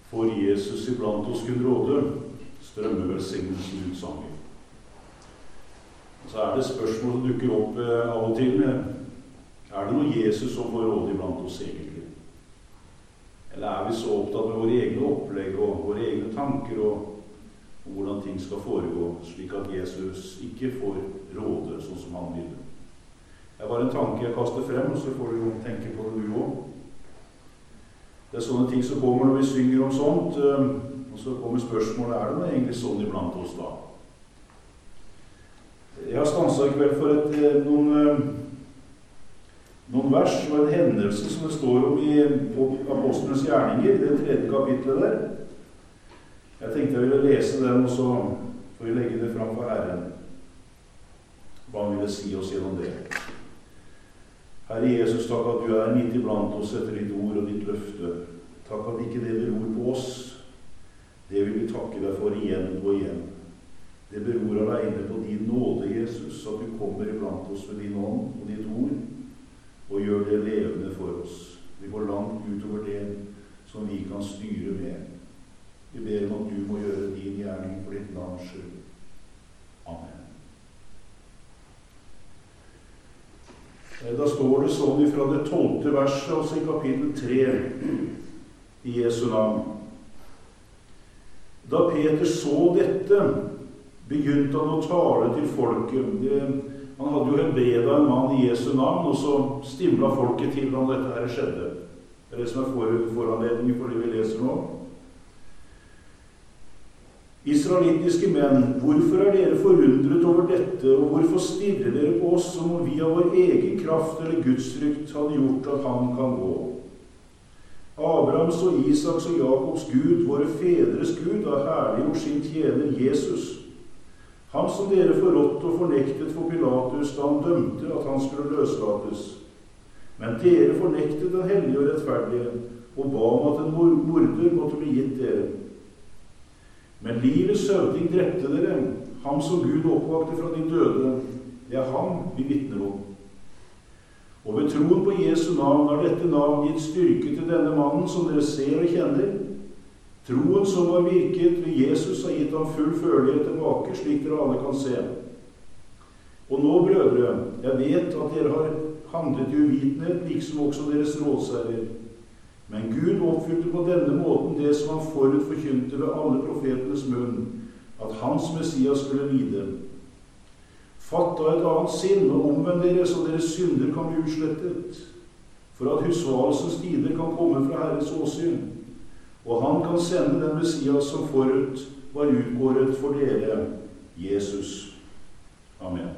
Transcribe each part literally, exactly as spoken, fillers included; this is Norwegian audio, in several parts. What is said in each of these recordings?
For Jesus iblant oss kun råde, strømmer velsignelsen ut sanger. Så er det spørsmål som dukker opp eh, av og til. Er det noe Jesus som får råde iblant oss egentlig? Eller er vi så opptatt med våre egne opplegg og våre egne tanker og, og hvordan ting skal foregå, slik at Jesus ikke får råde sånn som han vil? Det er bare en tanke jeg kaster frem, og så får du jo tenke på det du også. Det er sånne ting som kommer når vi synger om sånt, og så kommer spørsmålet, er det egentlig sånn iblant oss da? Jeg har stanset i kveld for et, noen, noen vers og en hendelse som det står om i Apostlenes gjerninger, i det tredje kapitlet der. Jeg tenkte jeg ville lese den, og så får vi legge det fram for Herren. Hva han ville si oss gjennom det. Herre Jesus, takk at du er midt iblant oss etter ditt ord og ditt løfte. Takk at ikke det beror på oss. Det vil vi takke deg for igjen og igjen. Det beror alene på din nåde, Jesus, at du kommer iblant oss med din ånd og ditt ord, og gjør det levende for oss. Vi går langt utover det som vi kan styre med. Vi ber om at du må gjøre din gjerning for ditt navns skyld. Amen. Da står det sånn fra det tolvte verset, altså i kapittel tre, i Jesu navn. Da Peter så dette, begynte han å tale til folket. Det, han hadde jo helbredet en mann i Jesu navn, og så stimlet folket til når dette her skjedde. Det er det som er for, foranledningen for det vi leser nå. Israelittiske menn, hvorfor er dere forundret over dette, og hvorfor stirrer dere på oss som om vi av vår egen kraft eller gudsfrykt hadde gjort at han kan gå? Abrahams og Isaks og Jakobs Gud, våre fedres Gud, har herliggjort sin tjener Jesus. Han som dere forrådte og fornektet for Pilatus da han dømte at han skulle løslates. Men dere fornektet den hellige og rettferdige, og ba om at en morder måtte bli gitt dere. Men livets høvding drepte dere, ham som Gud oppvakte fra de døde. Det er ham vi vitner om. Og ved troen på Jesu navn har dette navn gitt styrke til denne mannen som dere ser og kjenner. Troen som har virket ved Jesus har gitt ham full følgelighet tilbake, slik dere alle kan se. Og nå, brødre, jeg vet at dere har handlet i uvitenhet, liksom også deres rådsherrer. Men Gud oppfylte på denne måten det som han forut forkynte ved alle profetenes munn, at hans Messias skulle lide. Fatt av et annet sinn og omvend dere, så deres synder kan bli utslettet, for at husvalelsens tider kan komme fra Herres åsyn, og han kan sende den Messias som forut var utgåret for dere, Jesus. Amen.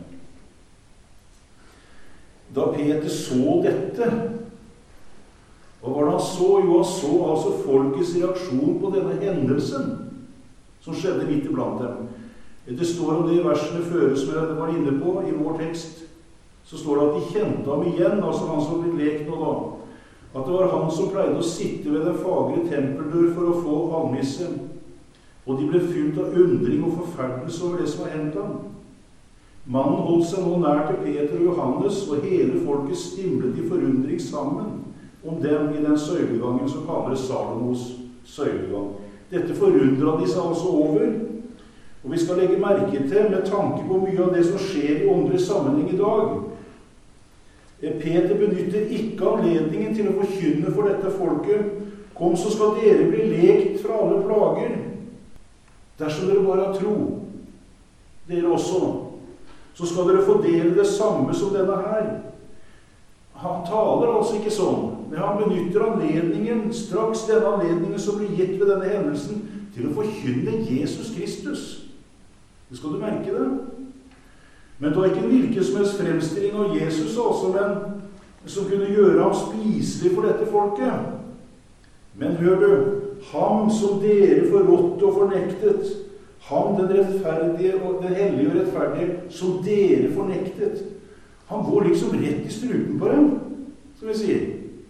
Da Peter så dette, og hva han så? Jo, han så altså folkets reaksjon på denne hendelsen som skjedde midt iblant dem. Det står om det i versene før som jeg var inne på i vår tekst. Så står det at de kjente ham igjen, altså han som ble lekt nå da. At det var han som pleide å sitte ved den fagre tempeldør for å få almisse. Og de ble fylt av undring og forferdelse over det som var hendt ham. Mannen holdt seg nå nær til Peter og Johannes, og hele folket stimlet i forundring sammen om dem i den søylegangen som kalles Salomos søylegang. Dette forundret de seg altså over, og vi skal legge merke til med tanke på mye av det som skjer i åndelig sammenheng i dag. Peter benytter ikke anledningen til å forkynne for dette folket. Kom, så skal dere bli lekt fra alle plager, dersom dere bare har tro. Dere også. Så skal dere få dele det samme som denne her. Han taler altså ikke sånn, men han benytter anledningen, straks denne anledningen som blir gitt ved denne hendelsen, til å forkynne Jesus Kristus. Det skal du merke det. Men det var ikke en hvilken som helst fremstilling av Jesus altså, men som kunne gjøre ham spiselig for dette folket. Men hør du, ham som dere forrådte og fornektet, ham den rettferdige og den hellige og rettferdige som dere fornektet, han går liksom rett i strupen på dem, som vi sier.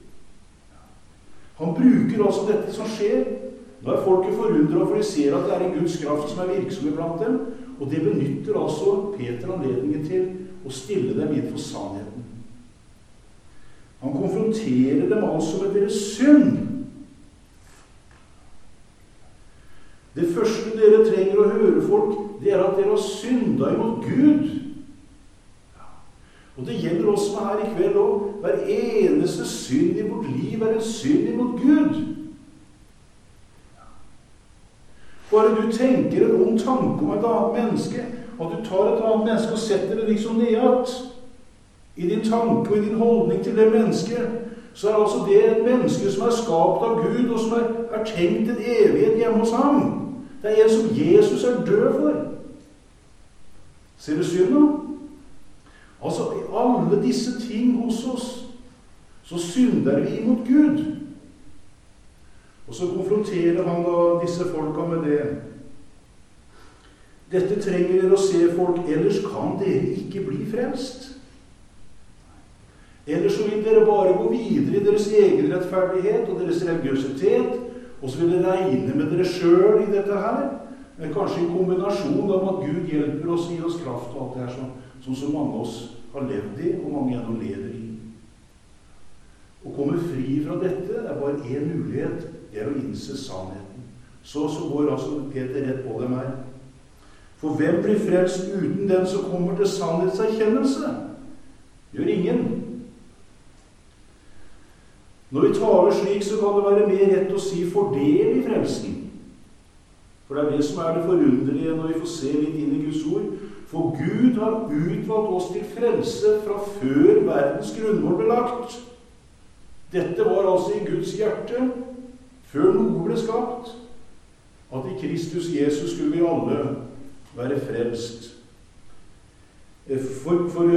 Han bruker altså dette som skjer. Da er folket forundret, for de ser at det er en Guds kraft som er virksom iblant dem, og det benytter altså Peter anledningen til å stille dem inn for sannheten. Han konfronterer dem altså med deres synd. dere trenger å høre, folk, det er at dere har syndet imot Gud. Og det gjelder oss som er her i kveld også. Hver eneste synd i vårt liv er en synd imot Gud. Bare du tenker en ond tanke om et annet menneske, og du tar et annet menneske og setter det liksom nedad i din tanke og i din holdning til det mennesket, så er altså det et menneske som er skapt av Gud, og som er, er tenkt en evighet hjemme hos ham. Det er en som Jesus er død for. Ser du synd nå? Altså, i alle disse ting hos oss, så synder vi imot Gud. Og så konfronterer han da disse folka med det. Dette trenger dere å se, folk, ellers kan dere ikke bli frelst. Ellers så vil dere bare gå videre i deres egen rettferdighet og deres religiøsitet, og så vil dere regne med dere selv i dette her. Kanskje en kombinasjon av at Gud hjelper oss, gir oss kraft og alt det her som, som så mange av oss har levd i, og mange gjennom leder i. Å komme fri fra dette er bare en mulighet, det er å innse sannheten. Så, så går altså Peter rett på dem her. For hvem blir frelst uten den som kommer til sannhetserkjennelse? Gjør ingen. Når vi taler slik, så kan det være mer rett å si fordel i frelsen. For det er det som er det forunderlige når vi får se litt inn i Guds ord. For Gud har utvalgt oss til frelse fra før verdens grunnvoll ble lagt. Dette var altså i Guds hjerte, før noe ble skapt, at i Kristus Jesus skulle vi alle være frelst. For, for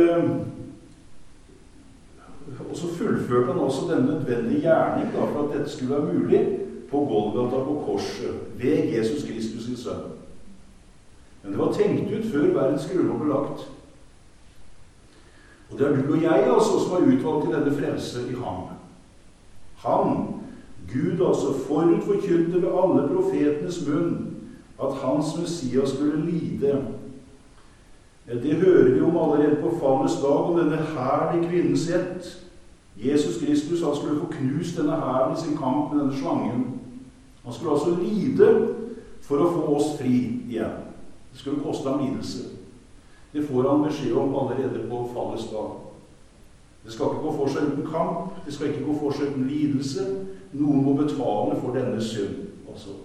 og så fullførte han også denne nødvendige gjerning da, for at dette skulle være mulig på Golgata på korset, ved Jesus Kristus sin sønn. Men det var tenkt ut før verdens grunnvoll ble lagt. Og det er du og jeg altså som har utvalgt til denne frelse i ham. Han, Gud altså, forutforkynte ved alle profetenes munn at hans Messias skulle lide. Det hører vi om allerede på fallets dag, om denne herren i kvinnens ett. Jesus Kristus, han skulle få knust denne herren i sin kamp med denne slangen. Han skulle altså lide for å få oss fri igjen. Det skulle koste ham lidelse. Det får han beskjed om allerede på fallets dag. Det skal ikke gå for seg uten kamp, det skal ikke gå for seg uten lidelse. Noen må betale for denne synd, altså.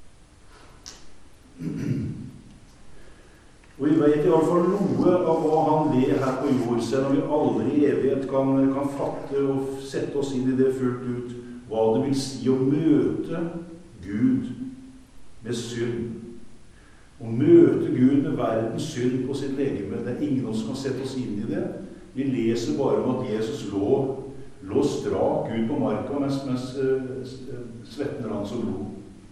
Og vi vet i hvert fall noe av hva han ler her på jord, selv om vi aldri i evighet kan, kan fatte og sette oss inn i det fullt ut, hva det vil si å møte Gud med synd. Å møte Gud med verdens synd på sitt legeme. Det er ingen som kan sette oss inn i det. Vi leser bare om at Jesus lå, lå strak ut på marka mens, mens svetten rant som blod.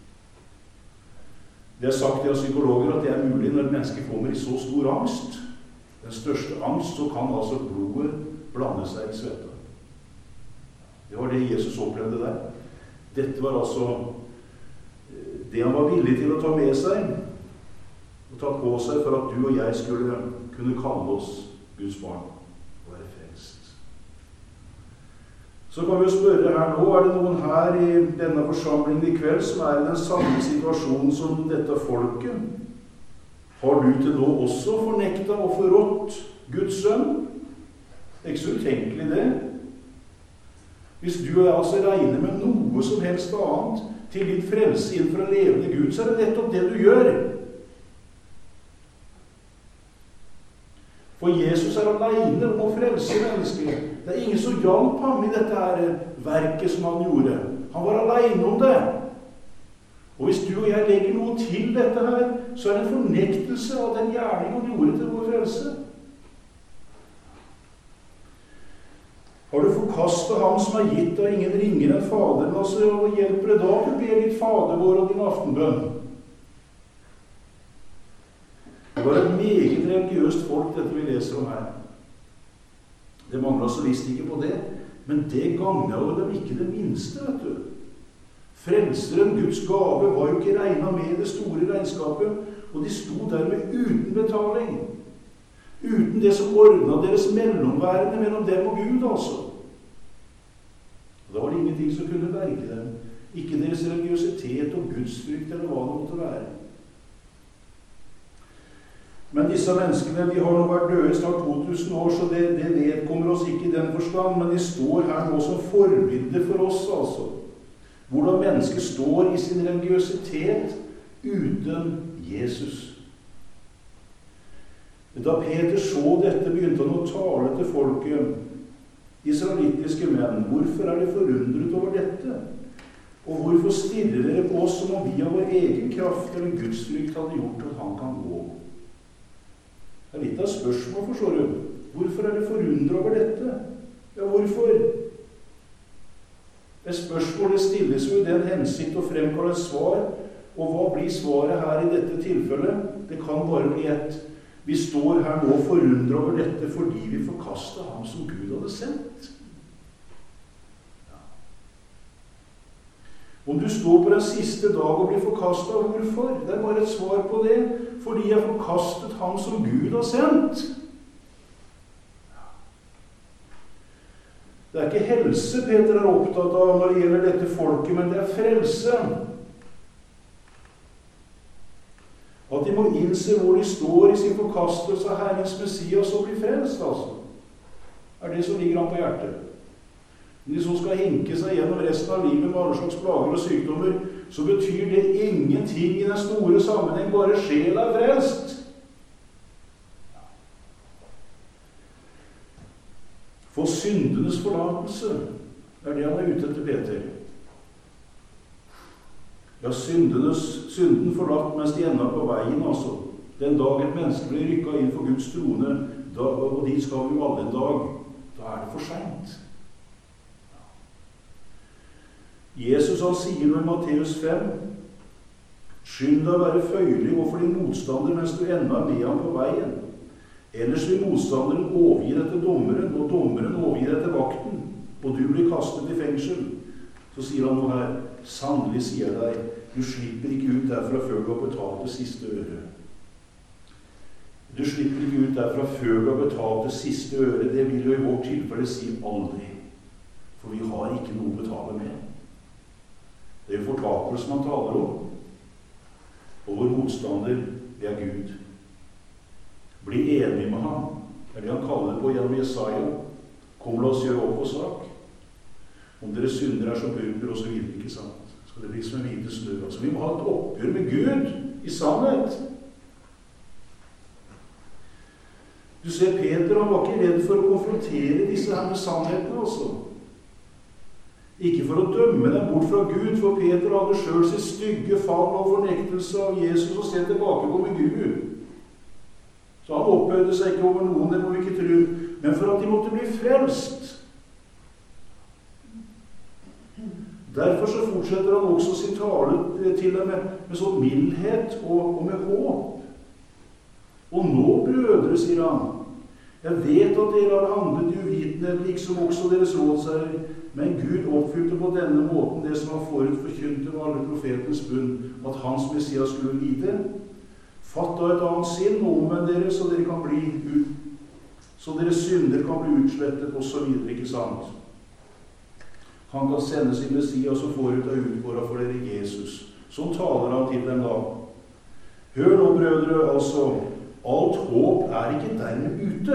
Det er sagt av psykologer at det er mulig når et menneske kommer i så stor angst. Den største angst, så kan altså blodet blande seg i svetta. Det var det Jesus opplevde der. Dette var altså det han var villig til å ta med seg, og ta på seg for at du og jeg skulle kunne kalle oss Guds barn og være frelst. Så kan vi jo spørre her nå, er det noen her i denne forsamlingen i kveld som er i den samme situasjonen som dette folket? Har du til nå også fornektet og forrådt Guds sønn? Det er ikke så utenkelig det. Hvis du altså regner med noe som helst annet til ditt frelse innenfor en levende Gud, så er det nettopp det du gjør. For Jesus er alene om å frelse mennesker. Det er ingen som hjalp ham i dette her verket som han gjorde. Han var alene om det. Og hvis du og jeg legger noe til dette her, så er det en fornektelse av den gjerning han gjorde til vår frelse. Har du forkastet ham som har gitt deg ingen ringer enn Faderen, altså, og hjelper det da til å be ditt Fader vår og din aftenbønn? Det var et meget religiøst folk, dette vi leser om her. Det manglet så visst ikke på det, men det gagnet jo dem ikke det minste, vet du. Frelseren, Guds gave, var jo ikke regnet med i det store regnskapet, og de sto dermed uten betaling. Uten det som ordnet deres mellomværende mellom dem og Gud, altså. Og da var det ingenting som kunne berge dem. Ikke deres religiøsitet og gudsfrykt, eller hva det måtte være. Men disse menneskene, de har nå vært døde snart to tusen år, så det, det vedkommer oss ikke i den forstand, men de står her nå som forbilder for oss, altså. Hvordan mennesker står i sin religiøsitet uten Jesus. Da Peter så dette, begynte han å tale til folket, israelittiske menn. Hvorfor er de forundret over dette? Og hvorfor stirrer dere på oss som om vi av vår egen kraft eller gudsfrykt hadde gjort at han kan gå? Det er litt av spørsmål, forstår du. Hvorfor er dere forundret over dette? Ja, hvorfor? Det spørsmålet stilles jo i den hensikt å fremkalle et svar, og hva blir svaret her i dette tilfellet? Det kan bare bli ett. Vi står her nå forundret over dette fordi vi forkastet ham som Gud hadde sendt. Ja. Om du står på den siste dag og blir forkastet, hvorfor? Det er bare et svar på det. Fordi jeg forkastet ham som Gud har sendt. Ja. Det er ikke helse Peter er opptatt av når det gjelder dette folket, men det er frelse. At de må innse hvor de står i sin forkastelse av Herrens Messias og bli frelst, altså. Er det som ligger ham på hjertet. Når de så skal hinke seg gjennom resten av livet med alle slags plager og sykdommer, så betyr det ingenting i den store sammenheng, bare sjel er frelst. For syndenes forlatelse er det han er ute etter, Peter. Ja, syndenes, synden forlatt mens de ender på veien, altså. Den dag et menneske blir rykket inn for Guds trone, da, og dit skal vi jo alle en dag, da er det for sent. Ja. Jesus han sier nå i Matteus fem, skynd deg å være føyelig overfor din motstander mens du enda er med ham på veien. Ellers vil motstanderen overgi deg til dommeren, og dommeren overgir deg til vakten, og du blir kastet i fengsel. Så sier han noe her, sannelig sier jeg deg, du slipper ikke ut derfra før du har betalt det siste øre. Du slipper ikke ut derfra før du har betalt det siste øre. Det vil jo i vårt tilfelle si aldri. For vi har ikke noe å betale med. Det er jo fortapelse man taler om. Og vår motstander, det er Gud. Bli enig med ham. Det er det han kaller det på gjennom Jesaja. Kom, la oss gjøre opp på sak. Om dere synder er som purpur, og så videre, ikke sant? Skal det bli som en hvite snø. Altså, vi må ha et oppgjør med Gud i sannhet. Du ser, Peter han var ikke redd for å konfrontere disse her med sannhetene, altså. Ikke for å dømme dem bort fra Gud, for Peter hadde selv sitt stygge fall og fornektelse av Jesus og se tilbake på med Gud. Så han opphøyde seg ikke over noen, det må vi ikke tro, men for at de måtte bli frelst. Derfor så fortsetter han også sin tale til dem med, med sånn mildhet og, og med håp. Og nå, brødre, sier han, jeg vet at dere har handlet i uvitenhet, liksom også deres rådsherrer, men Gud oppfylte på denne måten det som var forut forkynt av alle profetens bunn, at hans Messias skulle lide. Fatt da et annet sinn og omvend dere, så dere kan bli ut, så deres synder kan bli utslettet, og så videre, ikke sant? Han kan sende sin Messias og forut av utgårda for dere Jesus. Sånn taler han til dem da. Hør nå, brødre, altså, alt håp er ikke dermed ute.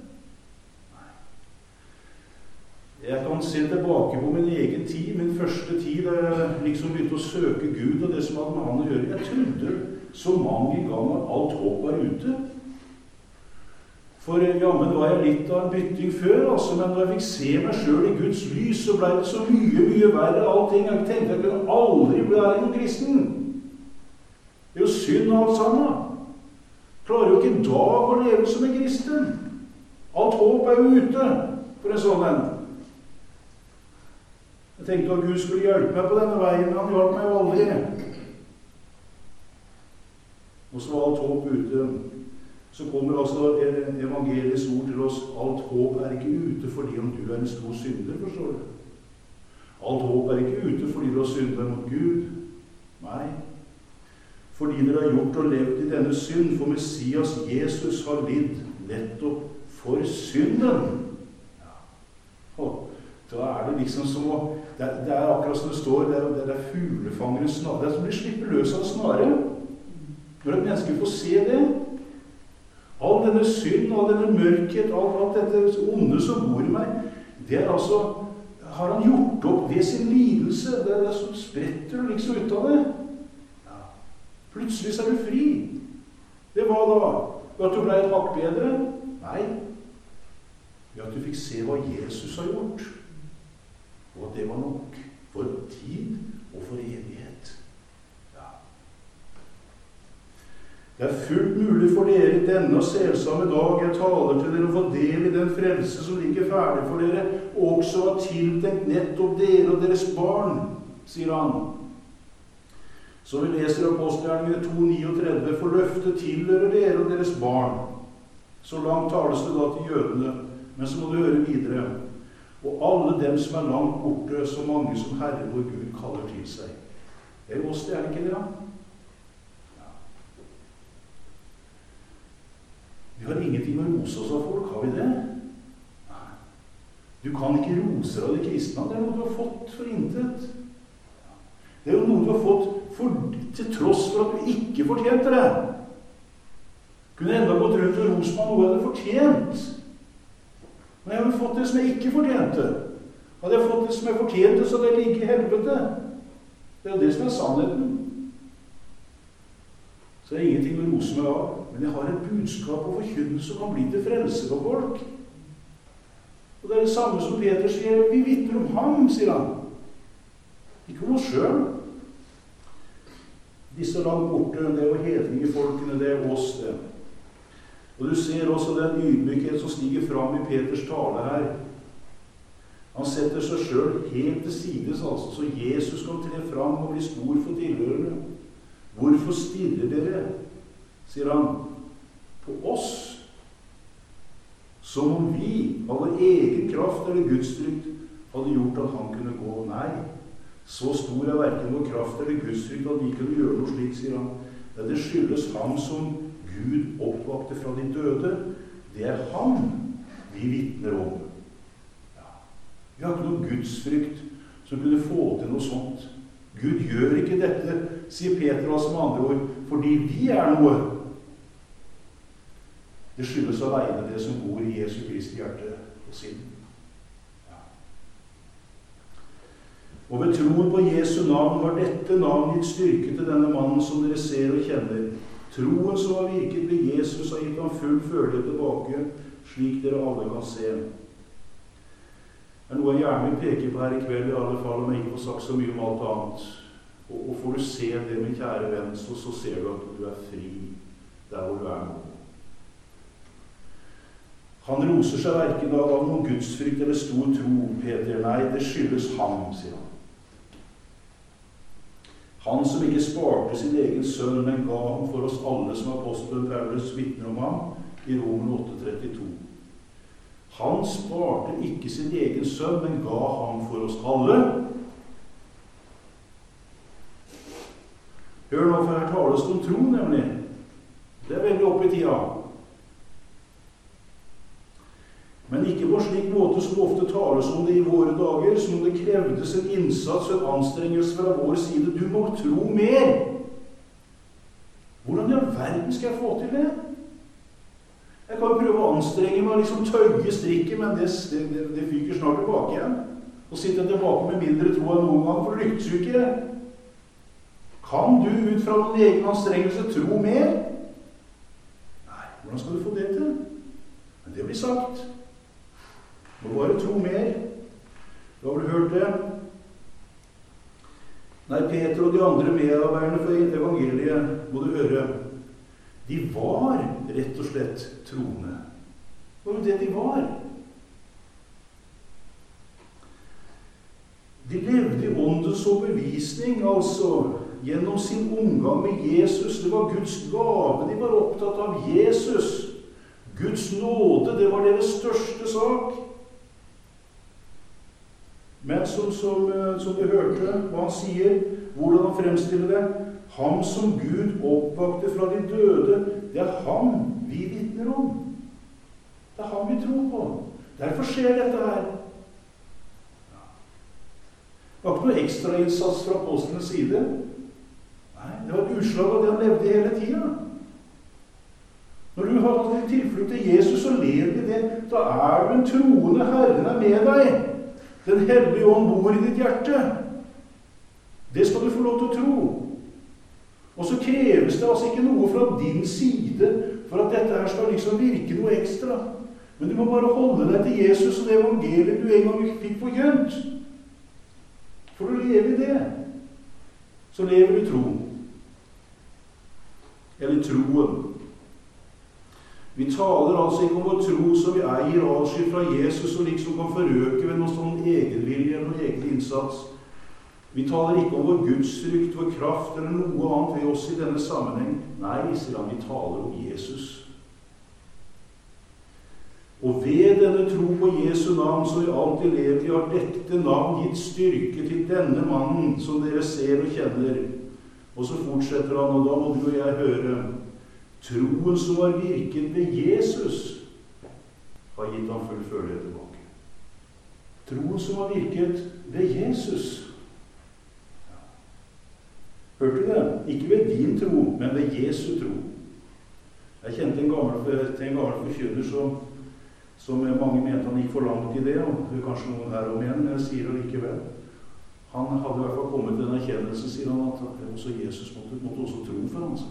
Jeg kan se tilbake på min egen tid, min første tid, da jeg liksom begynte å søke Gud og det som hadde med han å gjøre. Jeg trodde så mange ganger alt håp var ute. For ja, men var jeg litt av en bytting før, altså, men når jeg fikk se meg selv i Guds lys, så ble det så mye, mye verre allting. Jeg tenkte jeg kunne aldri bli her noen kristen. Det er jo synd alt sammen. Klarer jo ikke en dag å leve som en kristen. Alt håp er jo ute for en sånn en. Jeg tenkte at Gud skulle hjelpe meg på denne veien, men han hjalp meg jo aldri. Og så var alt håp ute. Så kommer altså evangeliets ord til oss. Alt håp er ikke ute fordi om du er en stor synder, forstår du. Alt håp er ikke ute fordi du har syndet mot Gud. Nei. Fordi dere har gjort og levd i denne synd, for Messias Jesus har lidd nettopp for synden. Ja. Og da er det liksom som å, det er, det er akkurat som det står, det er, det er fuglefangerens snare. Det er som blir slippet løs av snare. Når et menneske får se det, All denne synd, all denne mørkhet, alt, alt dette onde som bor i meg, det er altså, har han gjort opp ved sin lidelse. Det er så spretter du liksom ut av det. Ja. Plutselig så er du fri. Det var da at du ble et hakk bedre? Nei. Ved at du fikk se hva Jesus har gjort. Og at det var nok for tid og for evighet. Ja. Det er fullt mulig for dere i denne og selsomme dag jeg taler til dere å få del i den frelse som ligger ferdig for dere, og også har tiltenkt nettopp dere og deres barn, sier han. Så vi leser Apostelgjerningene to trettini, for løftet tilhører dere og deres barn. Så langt tales det da til jødene, men så må du høre videre. Og alle dem som er langt borte, så mange som Herre vår Gud kaller til seg. Det er jo oss, det er ikke det, ja? Ja. Vi har ingenting å rose oss av folk, har vi det? Nei. Du kan ikke rose av det kristne, det er noe du har fått for intet. Det er jo noe du har fått for, til tross for at du ikke fortjente det. Kunne enda gått rundt og rose meg noe jeg hadde fortjent. Men jeg hadde fått det som jeg ikke fortjente. Hadde jeg fått det som jeg fortjente, så hadde jeg ligget i helvete. Det er jo det som er sannheten. Så det er ingenting å rose meg av. Men jeg har et budskap å forkynne som kan bli til frelse for folk. Og det er det samme som Peter sier. Vi vitner om ham, sier han. Ikke om oss selv. Disse langt borte, det er jo hedningefolkene, det er oss, det. Og du ser også den ydmykhet som stiger fram i Peters tale her. Han setter seg selv helt til sides, altså, så Jesus kan tre fram og bli stor for tilhørende. Hvorfor stirrer dere, sier han, på oss, som om vi, av vår egen kraft eller gudsfrykt, hadde gjort at han kunne gå? Nei, så stor er hverken vår kraft eller gudsfrykt at vi kunne gjøre noe slik, sier han. Det skyldes ham som Gud oppvakte fra de døde. Det er han vi vitner om. Ja. Vi har ikke noe gudsfrykt som kunne få til noe sånt. Gud gjør ikke dette, sier Peter altså med andre ord, fordi vi er noe. Det skyldes alene det som bor i Jesu Kristi hjerte og sinn. Ja. Og ved troen på Jesu navn var dette navn gitt styrke til denne mannen som dere ser og kjenner. Troen som har virket ved Jesus har gitt ham full følge tilbake, slik dere alle kan se. Det er noe jeg gjerne vil peke på her i kveld, i alle fall, om jeg ikke får sagt så mye om alt annet. Og, og får du se det, min kjære venn, så, så ser du at du er fri der hvor du er nå. Han roser seg hverken av noen gudsfrykt eller stor tro, Peter. Nei, det skyldes ham, sier han. Han som ikke sparte sin egen sønn, men ga ham for oss alle, som apostelen Paulus vitner om ham i Romen åtte trettito. Han sparte ikke sin egen sønn, men ga ham for oss alle. Hør nå, for her tales det om tro, nemlig. Det er veldig opp i tida. Men ikke på slik måte som ofte tales om det i våre dager, som det krevdes en innsats og en anstrengelse fra vår side. Du må tro mer! Hvordan i all verden skal jeg få til det? Jeg kan prøve å anstrenge meg og liksom tøye strikken, men det, det, det fyker snart tilbake igjen. Og sitter tilbake med mindre tro enn noen gang, for du lykkes jo ikke. Kan du ut fra din egen anstrengelse tro mer? Nei, hvordan skal du få det til? Men det blir sagt. Du må bare tro mer. Du har vel hørt det? Nei, Peter og de andre medarbeiderne for evangeliet, må du høre, de var rett og slett troende. Hva var det de var? De levde i åndens overbevisning, altså, gjennom sin omgang med Jesus. Det var Guds gave. De var opptatt av Jesus. Guds nåde, det var deres største sak. Men som, som, som du hørte hva han sier, hvordan han fremstiller det, ham som Gud oppvakte fra de døde, det er ham vi vitner om. Det er ham vi tror på. Derfor skjer dette her. Det var ikke noe ekstra innsats fra apostlenes side. Nei, det var et utslag av det han levde i hele tiden. Når du du har tatt din tilflukt til Jesus og lever i det, da er du en troende. Herren er med deg. Den hellige ånd bor i ditt hjerte. Det skal du få lov til å tro. Og så kreves det altså ikke noe fra din side for at dette her skal liksom virke noe ekstra. Men du må bare holde deg til Jesus og det evangeliet du en gang fikk forkynt. For å leve i det, så lever du tro. Eller troen. Vi taler altså ikke om vår tro som vi eier avskyld fra Jesus og liksom kan forøke ved noe sånn egenvilje eller noe egen innsats. Vi taler ikke om vår gudsfrykt, vår kraft eller noe annet ved oss i denne sammenheng. Nei, sier han, vi taler om Jesus. Og ved denne tro på Jesu navn som vi alltid lever i, har dette navn gitt styrke til denne mannen som dere ser og kjenner. Og så fortsetter han, og da må du og jeg høre, troen som har virket ved Jesus har gitt ham full følelse tilbake. Troen som har virket ved Jesus. Hørte du det? Ikke ved din tro, men ved Jesu tro. Jeg kjente en gammel, til en gammel forkynner som, som mange mente han gikk for langt i det, og det er kanskje noen her om igjen, men jeg sier det likevel. Han hadde i hvert fall kommet til en erkjennelse, sier han, at også Jesus måtte, måtte også tro for han.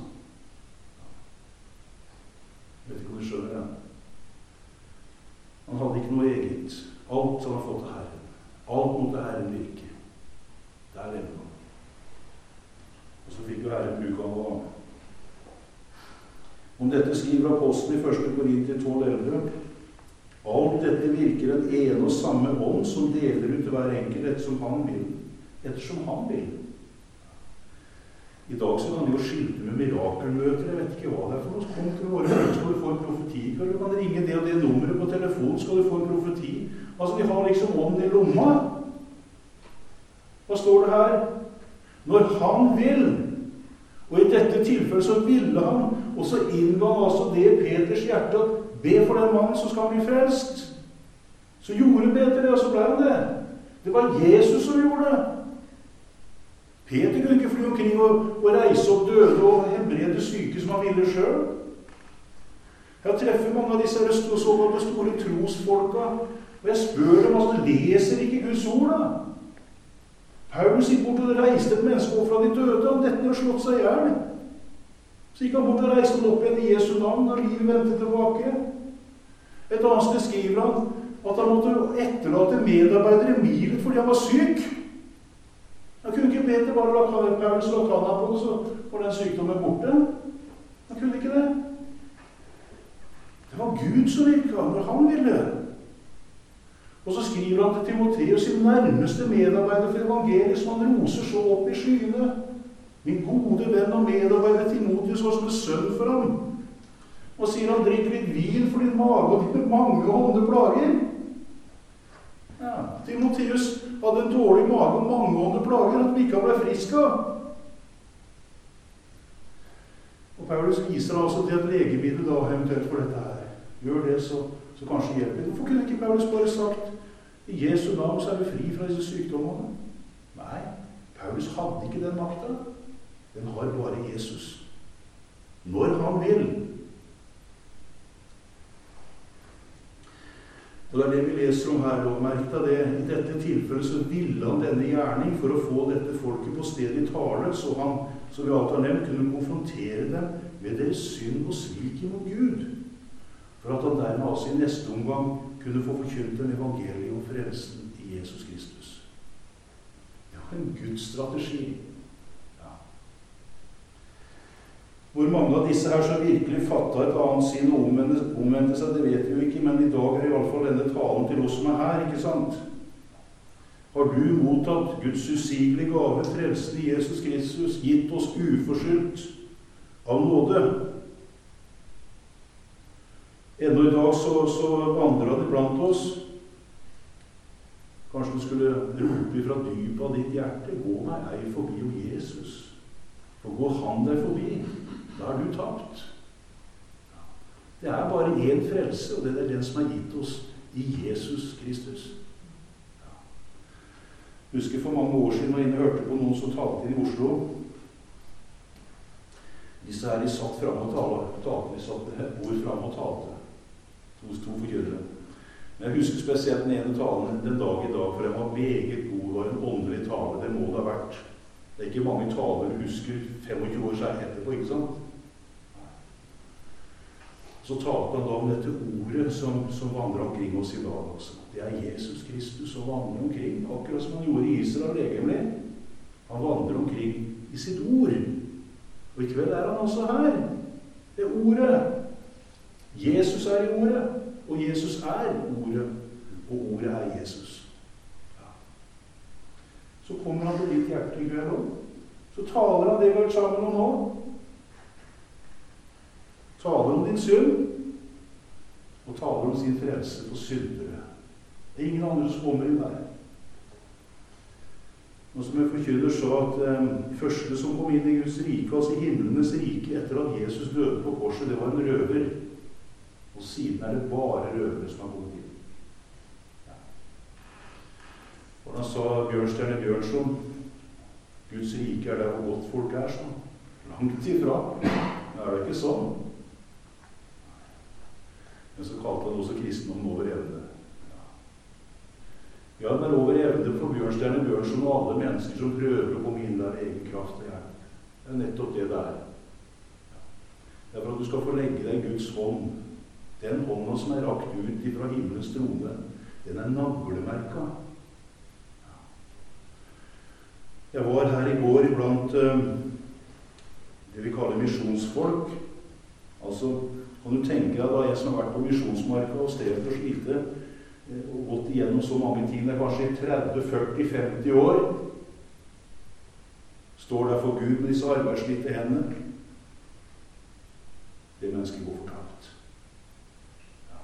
Jeg vet ikke om du skjønner det. Han hadde ikke noe eget. Alt han har fått til Herren. Alt måtte Herren virke. Der levde han. Og så fikk jo Herren bruk av ham. Om dette skriver apostelen i første Korinter tolv elleve. Alt dette virker en ene og samme ånd som deler ut til hver enkelt ettersom han vil. Ettersom han vil. I dag så kan de jo skilte med mirakelmøter. Jeg vet ikke hva det er for noe. Kom til våre møter, skal du få en profeti. Du kan ringe det og det nummeret på telefonen, skal du få en profeti. Altså, de har liksom ånden i lomma. Hva står det her? Når han vil, og i dette tilfellet så ville han, og så innga altså det i Peters hjerte, at be for den mannen som skal bli frelst. Så gjorde Peter det, og så ble han det. Det var Jesus som gjorde det. Peter kunne ikke fly omkring og, og reise opp døde og helbrede syke som han ville selv. Jeg treffer mange av disse såkalte store trosfolka, og jeg spør dem, altså, leser ikke Guds ord da? Paulus gikk bort og reiste et menneske opp fra de døde, og dette har slått seg ihjel. Så gikk han bort og reiste han opp igjen i Jesu navn, når livet vendte tilbake. Et annet sted skriver han at han måtte etterlate medarbeidere i milet fordi han var syk. Han kunne ikke Peter bare la Paulus lagt handa på det, så var den sykdommen borte. Han kunne ikke det. Det var Gud som virket når han ville. Og så skriver han til Timotheus, sin nærmeste medarbeider for evangeliet, som han roser så opp i skyene. Min gode venn og medarbeider Timotheus var som en sønn for ham. Og sier han, drikk litt vin for din mage og dine mange og hånde plager. Ja, Timotheus hadde en dårlig mage og mange hånde plager, at han ikke ble frisk av. Og Paulus viser altså til et legemiddel da, eventuelt for dette her. Gjør det, så, så kanskje hjelper. Hvorfor kunne ikke Paulus bare sagt, i Jesu navn så er vi fri fra disse sykdommene? Nei, Paulus hadde ikke den makta. Den har bare Jesus. Når han vil. Og det er det vi leser om her, og merk deg det. I dette tilfellet så ville han denne gjerning for å få dette folket på stedet i tale, så han, som vi alt har nevnt, kunne konfrontere dem med deres synd og svik imot Gud. For at han dermed altså i neste omgang kunne få forkynt dem evangeliet og frelsen i Jesus Kristus. Ja, en Guds strategi. Ja. Hvor mange av disse her som virkelig fattet et annet sinn og omvendte seg, det vet vi jo ikke, men i dag er i hvert fall denne talen til oss som er her, ikke sant? Har du mottatt Guds usigelige gave, frelsen i Jesus Kristus, gitt oss uforskyldt av nåde? Ennå i dag så, så vandret det blant oss. Kanskje du skulle rope fra dypet av ditt hjerte, gå meg ei forbi om Jesus. For går han deg forbi, da er du tapt. Det er bare en frelse, og det er den som er gitt oss i Jesus Kristus. Jeg husker for mange år siden, når jeg hørte på noen som talte inn i Oslo. Disse her, de satt frem og talte, talte de satt et ord frem og talte. To, to forkynnere. Men jeg husker spesielt den ene talen den dag i dag, for den var meget god, det var en åndelig tale, det må det ha vært. Det er ikke mange taler du husker femogtjue år siden etterpå, ikke sant? Så talte han da om dette ordet som, som vandrer omkring oss i dag også. Det er Jesus Kristus som vandrer omkring, akkurat som han gjorde i Israel egentlig. Han vandrer omkring i sitt ord. Og i kveld er han også her. Det er ordet. Jesus er i ordet, og Jesus er ordet, og ordet er Jesus. Ja. Så kommer han til ditt hjerte i kveld også. Så taler han det vi har vært sammen om nå. Taler om din synd, og taler om sin frelse for syndere. Det er ingen andre som kommer inn der. Og som jeg forkynner så at eh, første som kom inn i Guds rike, altså i himlenes rike, etter at Jesus døde på korset, det var en røver. Og siden er det bare røvere som har kommet inn. Ja. Og da sa Bjørnstjerne Bjørnson, Guds rike er der hvor godt folk er, sånn. Langt ifra. Men er det ikke sånn? Men så kalte han også kristendommen over evne. Ja. ja, den er over evne for Bjørnstjerne Bjørnson og alle mennesker som prøver å komme inn der i egen kraft og hjelp. Det er nettopp det det er. Det er for at du skal få legge deg i Guds hånd. Den hånda som er rakt ut fra himmelens trone, den er naglemerka. Jeg var her i går blant uh, det vi kaller misjonsfolk. Altså, kan du tenke deg da jeg som har vært på misjonsmarka og stedet og slite, og gått igjennom så mange ting, det er kanskje i tretti, førti, femti år, står der for Gud med disse arbeidsslitte hendene. Det mennesket går fortapt. Ja.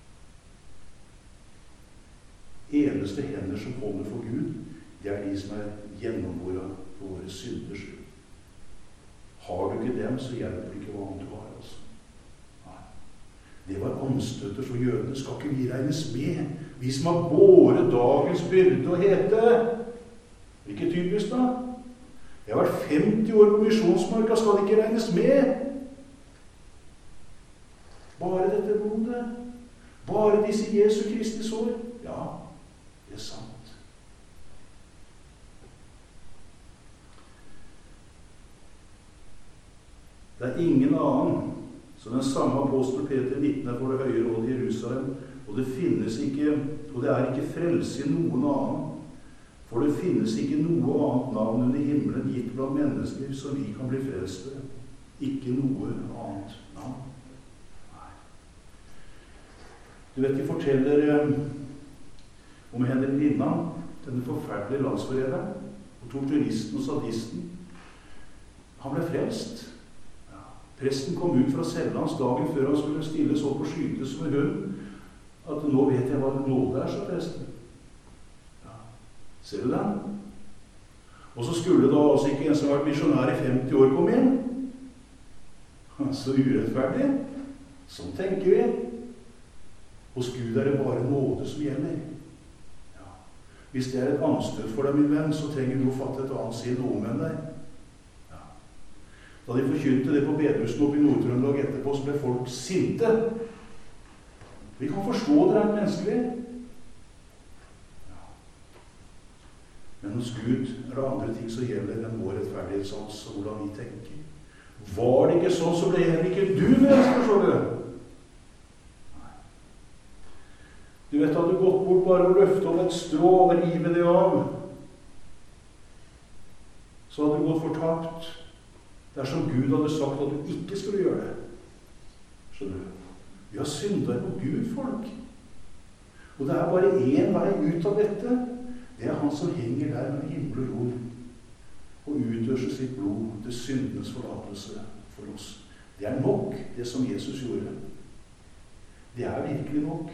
Eneste hender som holder for Gud, det er de som er gjennomboret på våre synders skyld. Har du ikke dem, så hjelper det ikke hva annet du har. Altså. Det var anstøter for jødene. Skal ikke vi regnes med? Vi som har båret dagens byrde og hete. Ikke typisk da? Jeg har vært femti år på misjonsmarka, skal det ikke regnes med? Bare dette blodet? Bare disse Jesu Kristi sår? Ja, det er sant. Det er ingen annen. Så den samme apostel Peter vitner for det høye rådet i Jerusalem, og det finnes ikke, og det er ikke frelse i noen annen, for det finnes ikke noe annet navn under himmelen gitt blant mennesker som vi kan bli frelst ved. Ikke noe annet navn. Nei. Du vet, de forteller um, om Henrik Linnan, denne forferdelige landsforræderen, og torturisten og sadisten. Han ble frelst. Presten kom ut fra cellen hans dagen før han skulle stilles opp og skytes som en hund. At nå vet jeg hva nåde er, sa presten. Ja. Ser du den? Og så skulle da altså ikke en som har vært misjonær i femti år komme inn. Så urettferdig. Sånn tenker vi. Hos Gud er det bare nåde som gjelder. Ja. Hvis det er et anstøt for deg, min venn, så trenger du å fatte et annet sinn om enn deg. Da de forkynte det på bedehusen oppe i Nord-Trøndelag etterpå, så ble folk sinte. Vi kan forstå det er menneskelig. Ja. Men hos Gud er det andre ting som gjelder enn vår rettferdighetssans og hvordan vi tenker. Var det ikke sånn, så ble heller ikke du med, forstår du? Nei. Du vet, hadde du gått bort bare og løftet om et strå og rive det av, så hadde du gått fortapt. Dersom Gud hadde sagt at du ikke skulle gjøre det. Skjønner du? Vi har syndet på Gud, folk. Og det er bare én vei ut av dette. Det er han som henger der med himmel og jord og utøser sitt blod til syndenes forlatelse for oss. Det er nok, det som Jesus gjorde. Det er virkelig nok.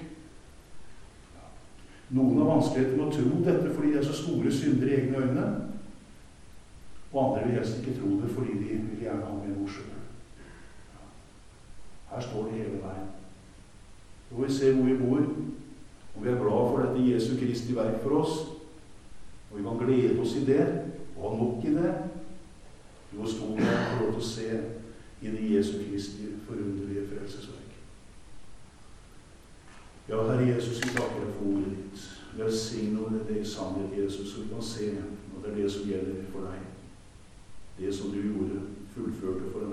Noen har vanskeligheter med å tro dette fordi de er så store synder i egne øyne. Og andre vil helst ikke tro det, fordi de vil gjerne ha med ord selv. Ja. Her står det hele veien. Så får vi se hvor vi bor, og vi er glad for dette Jesu Kristi verk for oss, og vi kan glede oss i det, og ha nok i det. Du må stå der og få lov til å se i det Jesu Kristi forunderlige frelsesverk. Ja, Herre Jesus, vi takker deg for ordet ditt. Velsign det i sannhet, Jesus, så vi kan se at det er det som gjelder for deg. Det som du gjorde, fullførte for en